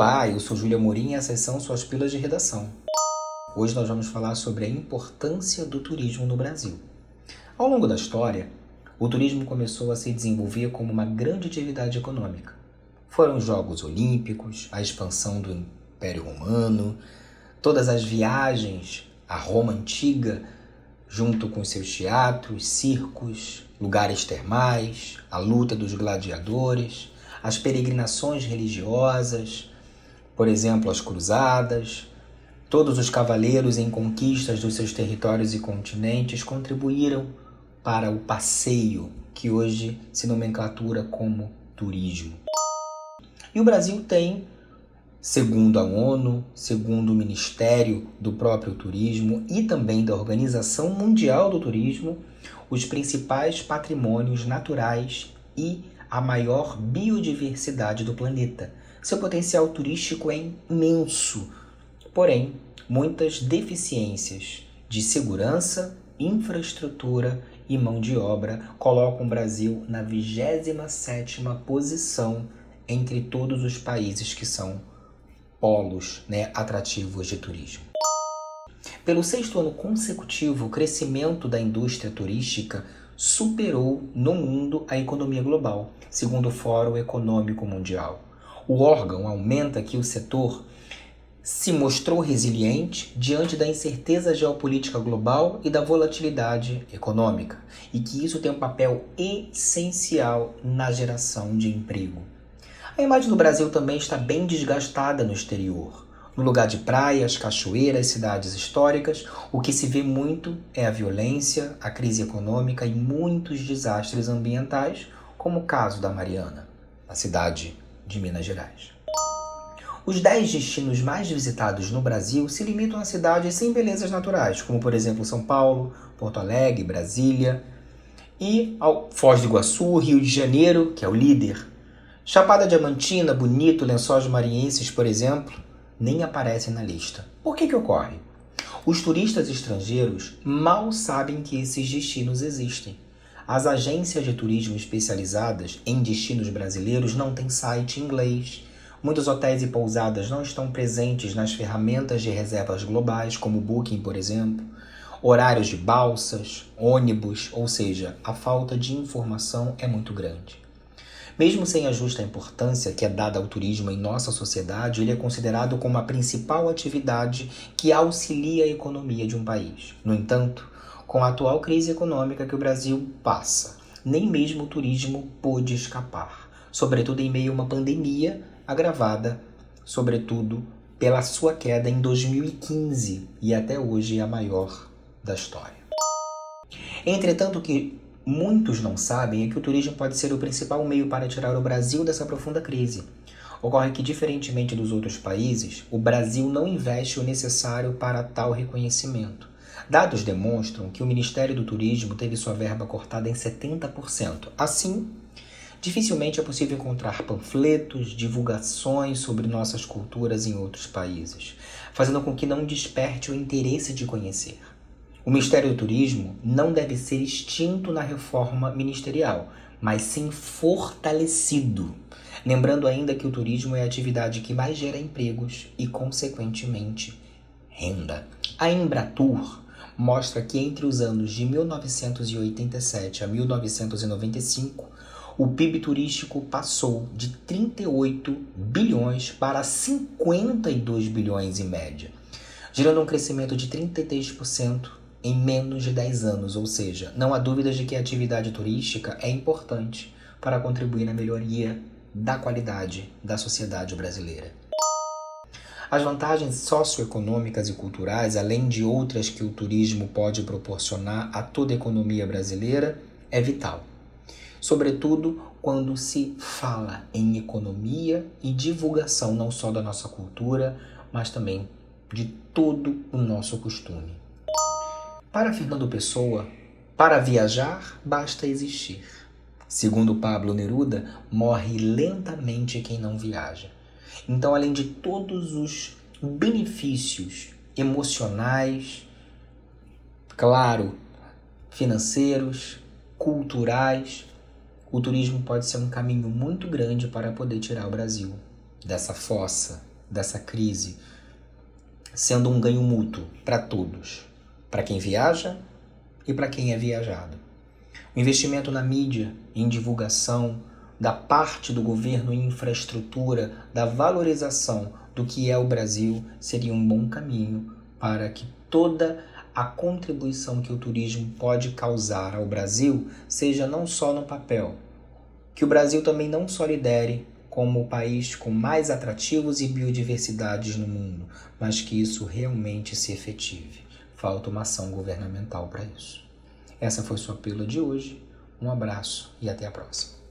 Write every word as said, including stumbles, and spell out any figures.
Olá, eu sou Júlia Amorim e essas são suas pílulas de redação. Hoje nós vamos falar sobre a importância do turismo no Brasil. Ao longo da história, o turismo começou a se desenvolver como uma grande atividade econômica. Foram os Jogos Olímpicos, a expansão do Império Romano, todas as viagens à Roma Antiga, junto com seus teatros, circos, lugares termais, a luta dos gladiadores, as peregrinações religiosas, por exemplo, as cruzadas. Todos os cavaleiros em conquistas dos seus territórios e continentes contribuíram para o passeio, que hoje se nomenclatura como turismo. E o Brasil tem, segundo a ONU, segundo o Ministério do próprio Turismo e também da Organização Mundial do Turismo, os principais patrimônios naturais e a maior biodiversidade do planeta. Seu potencial turístico é imenso, porém, muitas deficiências de segurança, infraestrutura e mão de obra colocam o Brasil na vigésima sétima posição entre todos os países que são polos, né, atrativos de turismo. Pelo sexto ano consecutivo, o crescimento da indústria turística superou no mundo a economia global, segundo o Fórum Econômico Mundial. O órgão aumenta que o setor se mostrou resiliente diante da incerteza geopolítica global e da volatilidade econômica, e que isso tem um papel essencial na geração de emprego. A imagem do Brasil também está bem desgastada no exterior. No lugar de praias, cachoeiras, cidades históricas, o que se vê muito é a violência, a crise econômica e muitos desastres ambientais, como o caso da Mariana, na cidade de Minas Gerais. Os dez destinos mais visitados no Brasil se limitam a cidades sem belezas naturais, como por exemplo São Paulo, Porto Alegre, Brasília, e ao Foz do Iguaçu, Rio de Janeiro, que é o líder. Chapada Diamantina, Bonito, Lençóis Maranhenses, por exemplo, nem aparecem na lista. Por que que ocorre? Os turistas estrangeiros mal sabem que esses destinos existem. As agências de turismo especializadas em destinos brasileiros não têm site em inglês. Muitos hotéis e pousadas não estão presentes nas ferramentas de reservas globais, como o Booking, por exemplo. Horários de balsas, ônibus, ou seja, a falta de informação é muito grande. Mesmo sem a justa importância que é dada ao turismo em nossa sociedade, ele é considerado como a principal atividade que auxilia a economia de um país. No entanto, com a atual crise econômica que o Brasil passa, nem mesmo o turismo pôde escapar, sobretudo em meio a uma pandemia agravada, sobretudo pela sua queda em dois mil e quinze e até hoje é a maior da história. Entretanto, o que muitos não sabem é que o turismo pode ser o principal meio para tirar o Brasil dessa profunda crise. Ocorre que, diferentemente dos outros países, o Brasil não investe o necessário para tal reconhecimento. Dados demonstram que o Ministério do Turismo teve sua verba cortada em setenta por cento. Assim, dificilmente é possível encontrar panfletos, divulgações sobre nossas culturas em outros países, fazendo com que não desperte o interesse de conhecer. O Ministério do Turismo não deve ser extinto na reforma ministerial, mas sim fortalecido. Lembrando ainda que o turismo é a atividade que mais gera empregos e, consequentemente, renda. A Embratur mostra que entre os anos de mil novecentos e oitenta e sete a mil novecentos e noventa e cinco, o P I B turístico passou de trinta e oito bilhões para cinquenta e dois bilhões em média, gerando um crescimento de trinta e três por cento em menos de dez anos, ou seja, não há dúvidas de que a atividade turística é importante para contribuir na melhoria da qualidade da sociedade brasileira. As vantagens socioeconômicas e culturais, além de outras que o turismo pode proporcionar a toda a economia brasileira, é vital. Sobretudo quando se fala em economia e divulgação não só da nossa cultura, mas também de todo o nosso costume. Para Fernando Pessoa, para viajar basta existir. Segundo Pablo Neruda, morre lentamente quem não viaja. Então, além de todos os benefícios emocionais, claro, financeiros, culturais, o turismo pode ser um caminho muito grande para poder tirar o Brasil dessa fossa dessa crise sendo um ganho mútuo para todos, para quem viaja e para quem é viajado. O investimento na mídia, em divulgação, da parte do governo em infraestrutura, da valorização do que é o Brasil, seria um bom caminho para que toda a contribuição que o turismo pode causar ao Brasil seja não só no papel, que o Brasil também não só lidere como o país com mais atrativos e biodiversidades no mundo, mas que isso realmente se efetive. Falta uma ação governamental para isso. Essa foi sua pílula de hoje. Um abraço e até a próxima.